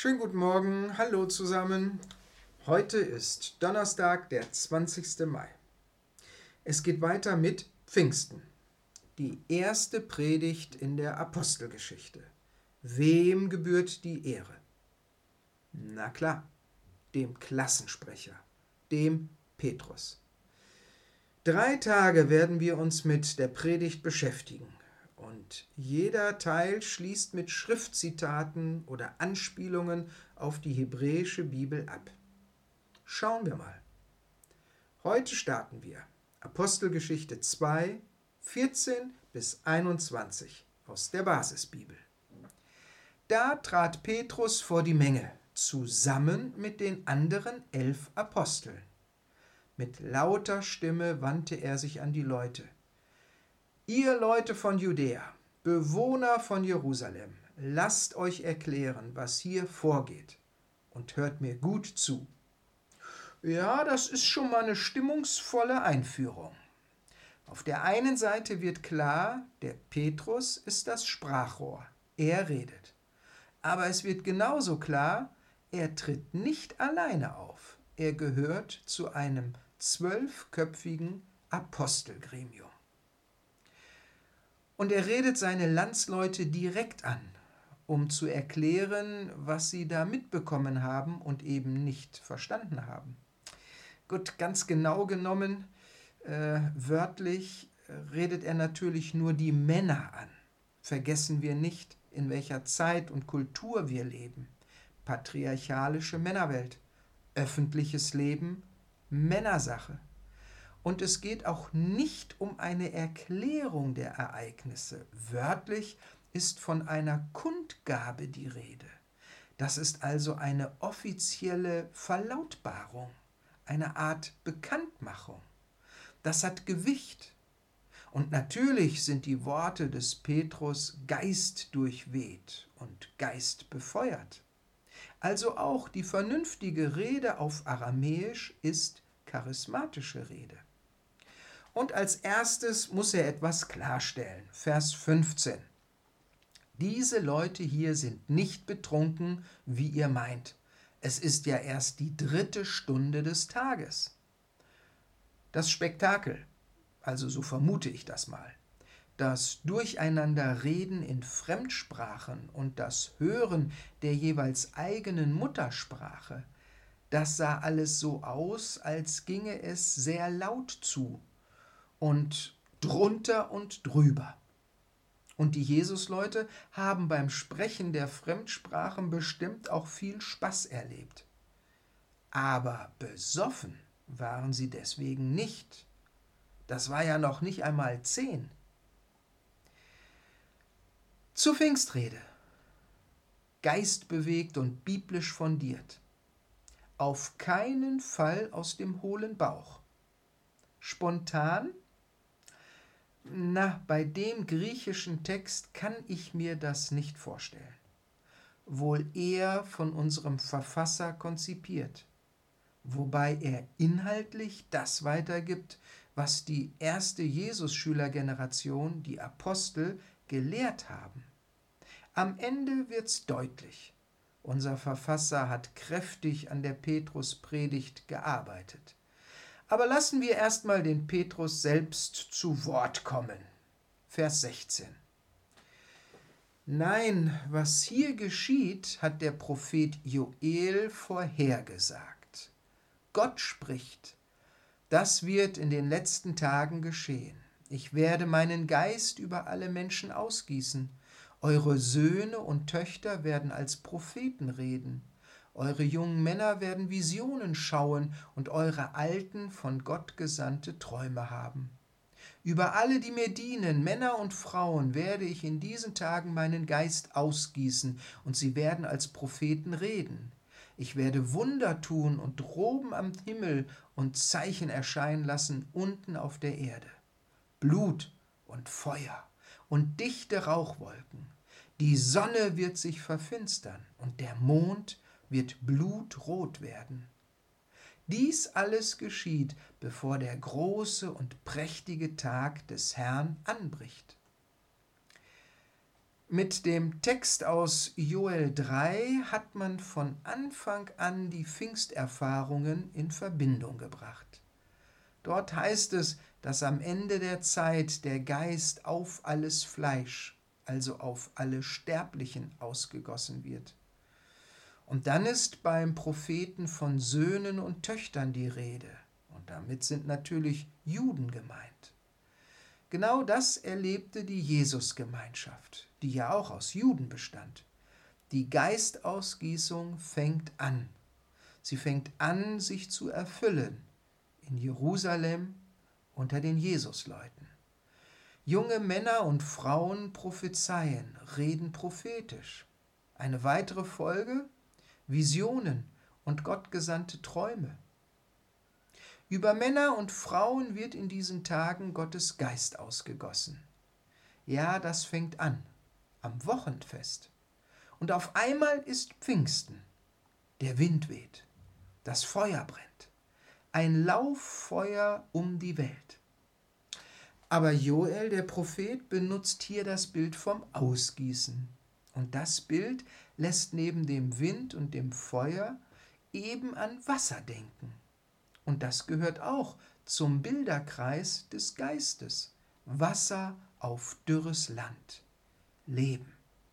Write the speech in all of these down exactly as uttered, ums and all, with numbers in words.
Schönen guten Morgen, hallo zusammen. Heute ist Donnerstag, der zwanzigste Mai. Es geht weiter mit Pfingsten, die erste Predigt in der Apostelgeschichte. Wem gebührt die Ehre? Na klar, dem Klassensprecher, dem Petrus. Drei Tage werden wir uns mit der Predigt beschäftigen. Und jeder Teil schließt mit Schriftzitaten oder Anspielungen auf die hebräische Bibel ab. Schauen wir mal. Heute starten wir Apostelgeschichte zwei, vierzehn bis einundzwanzig aus der Basisbibel. Da trat Petrus vor die Menge, zusammen mit den anderen elf Aposteln. Mit lauter Stimme wandte er sich an die Leute. Ihr Leute von Judäa, Bewohner von Jerusalem, lasst euch erklären, was hier vorgeht, und hört mir gut zu. Ja, das ist schon mal eine stimmungsvolle Einführung. Auf der einen Seite wird klar, der Petrus ist das Sprachrohr, er redet. Aber es wird genauso klar, er tritt nicht alleine auf, er gehört zu einem zwölfköpfigen Apostelgremium. Und er redet seine Landsleute direkt an, um zu erklären, was sie da mitbekommen haben und eben nicht verstanden haben. Gut, ganz genau genommen, äh, wörtlich redet er natürlich nur die Männer an. Vergessen wir nicht, in welcher Zeit und Kultur wir leben. Patriarchalische Männerwelt, öffentliches Leben, Männersache. Und es geht auch nicht um eine Erklärung der Ereignisse. Wörtlich ist von einer Kundgabe die Rede. Das ist also eine offizielle Verlautbarung, eine Art Bekanntmachung. Das hat Gewicht. Und natürlich sind die Worte des Petrus geistdurchweht und geistbefeuert. Also auch die vernünftige Rede auf Aramäisch ist charismatische Rede. Und als erstes muss er etwas klarstellen. Vers fünfzehn. Diese Leute hier sind nicht betrunken, wie ihr meint. Es ist ja erst die dritte Stunde des Tages. Das Spektakel, also so vermute ich das mal, das Durcheinanderreden in Fremdsprachen und das Hören der jeweils eigenen Muttersprache, das sah alles so aus, als ginge es sehr laut zu und drunter und drüber. Und die Jesusleute haben beim Sprechen der Fremdsprachen bestimmt auch viel Spaß erlebt. Aber besoffen waren sie deswegen nicht. Das war ja noch nicht einmal zehn. Zur Pfingstrede. Geistbewegt und biblisch fundiert. Auf keinen Fall aus dem hohlen Bauch. Spontan? Na, bei dem griechischen Text kann ich mir das nicht vorstellen. Wohl eher von unserem Verfasser konzipiert, wobei er inhaltlich das weitergibt, was die erste Jesus-Schülergeneration, die Apostel, gelehrt haben. Am Ende wird's deutlich. Unser Verfasser hat kräftig an der Petrus-Predigt gearbeitet. Aber lassen wir erstmal den Petrus selbst zu Wort kommen. Vers sechzehn. Nein, was hier geschieht, hat der Prophet Joel vorhergesagt. Gott spricht, das wird in den letzten Tagen geschehen. Ich werde meinen Geist über alle Menschen ausgießen. Eure Söhne und Töchter werden als Propheten reden. Eure jungen Männer werden Visionen schauen und eure Alten von Gott gesandte Träume haben. Über alle, die mir dienen, Männer und Frauen, werde ich in diesen Tagen meinen Geist ausgießen und sie werden als Propheten reden. Ich werde Wunder tun und droben am Himmel und Zeichen erscheinen lassen unten auf der Erde. Blut und Feuer und dichte Rauchwolken. Die Sonne wird sich verfinstern und der Mond wird blutrot werden. Dies alles geschieht, bevor der große und prächtige Tag des Herrn anbricht. Mit dem Text aus Joel drei hat man von Anfang an die Pfingsterfahrungen in Verbindung gebracht. Dort heißt es, dass am Ende der Zeit der Geist auf alles Fleisch, also auf alle Sterblichen, ausgegossen wird. Und dann ist beim Propheten von Söhnen und Töchtern die Rede. Und damit sind natürlich Juden gemeint. Genau das erlebte die Jesusgemeinschaft, die ja auch aus Juden bestand. Die Geistausgießung fängt an. Sie fängt an, sich zu erfüllen in Jerusalem unter den Jesusleuten. Junge Männer und Frauen prophezeien, reden prophetisch. Eine weitere Folge: Visionen und gottgesandte Träume. Über Männer und Frauen wird in diesen Tagen Gottes Geist ausgegossen. Ja, das fängt an, am Wochenfest. Und auf einmal ist Pfingsten. Der Wind weht, das Feuer brennt. Ein Lauffeuer um die Welt. Aber Joel, der Prophet, benutzt hier das Bild vom Ausgießen. Und das Bild lässt neben dem Wind und dem Feuer eben an Wasser denken. Und das gehört auch zum Bilderkreis des Geistes. Wasser auf dürres Land. Leben.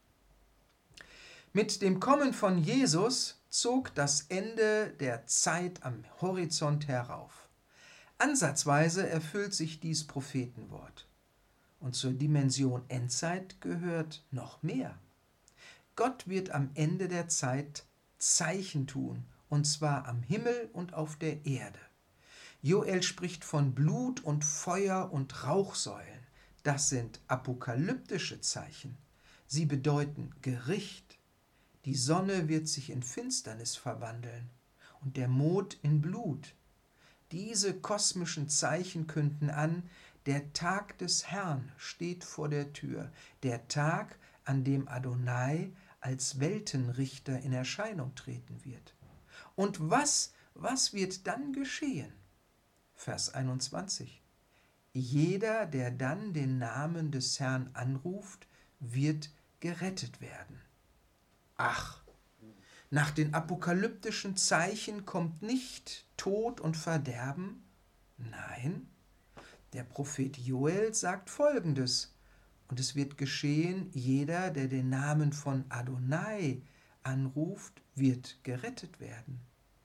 Mit dem Kommen von Jesus zog das Ende der Zeit am Horizont herauf. Ansatzweise erfüllt sich dies Prophetenwort. Und zur Dimension Endzeit gehört noch mehr. Gott wird am Ende der Zeit Zeichen tun, und zwar am Himmel und auf der Erde. Joel spricht von Blut und Feuer und Rauchsäulen. Das sind apokalyptische Zeichen. Sie bedeuten Gericht. Die Sonne wird sich in Finsternis verwandeln und der Mond in Blut. Diese kosmischen Zeichen künden an, der Tag des Herrn steht vor der Tür, der Tag, an dem Adonai als Weltenrichter in Erscheinung treten wird. Und was, was wird dann geschehen? Vers einundzwanzig. Jeder, der dann den Namen des Herrn anruft, wird gerettet werden. Ach, nach den apokalyptischen Zeichen kommt nicht Tod und Verderben? Nein, der Prophet Joel sagt Folgendes: Und es wird geschehen, jeder, der den Namen von Adonai anruft, wird gerettet werden.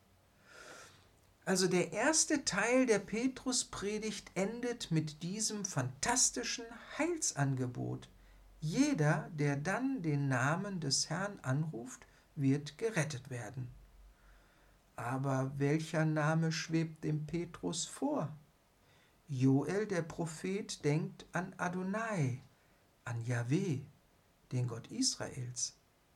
Also der erste Teil der Petruspredigt endet mit diesem fantastischen Heilsangebot. Jeder, der dann den Namen des Herrn anruft, wird gerettet werden. Aber welcher Name schwebt dem Petrus vor? Joel, der Prophet, denkt an Adonai, an Jahwe, den Gott Israels.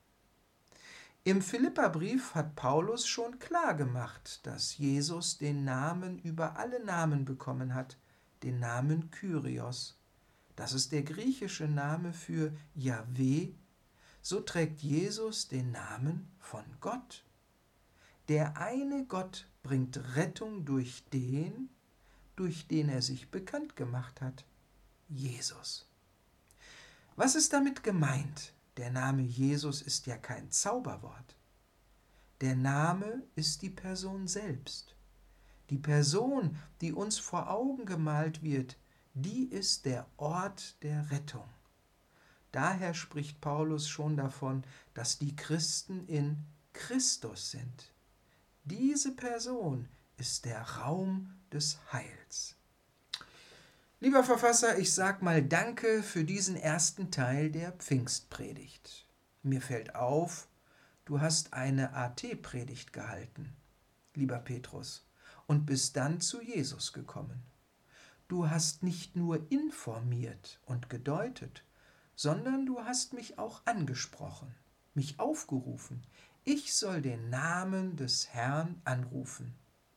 Im Philipperbrief hat Paulus schon klar gemacht, dass Jesus den Namen über alle Namen bekommen hat, den Namen Kyrios. Das ist der griechische Name für Jahwe. So trägt Jesus den Namen von Gott. Der eine Gott bringt Rettung durch den, durch den er sich bekannt gemacht hat, Jesus. Was ist damit gemeint? Der Name Jesus ist ja kein Zauberwort. Der Name ist die Person selbst. Die Person, die uns vor Augen gemalt wird, die ist der Ort der Rettung. Daher spricht Paulus schon davon, dass die Christen in Christus sind. Diese Person ist der Raum des Heils. Lieber Verfasser, ich sag mal Danke für diesen ersten Teil der Pfingstpredigt. Mir fällt auf, du hast eine A T-Predigt gehalten, lieber Petrus, und bist dann zu Jesus gekommen. Du hast nicht nur informiert und gedeutet, sondern du hast mich auch angesprochen, mich aufgerufen. Ich soll den Namen des Herrn anrufen.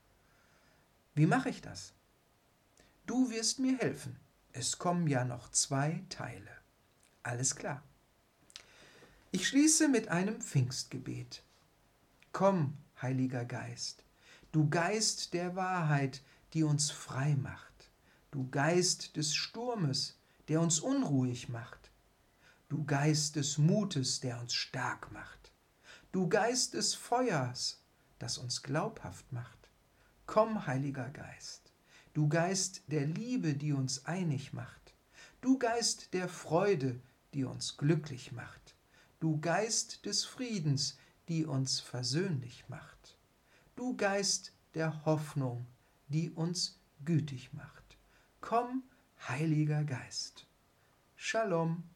Wie mache ich das? Du wirst mir helfen. Es kommen ja noch zwei Teile. Alles klar. Ich schließe mit einem Pfingstgebet. Komm, Heiliger Geist, du Geist der Wahrheit, die uns frei macht. Du Geist des Sturmes, der uns unruhig macht. du Geist des Mutes, der uns stark macht, du Geist des Feuers, das uns glaubhaft macht. Komm, Heiliger Geist, du Geist der Liebe, die uns einig macht, du Geist der Freude, die uns glücklich macht, du Geist des Friedens, die uns versöhnlich macht, du Geist der Hoffnung, die uns gütig macht. Komm, Heiliger Geist. Shalom.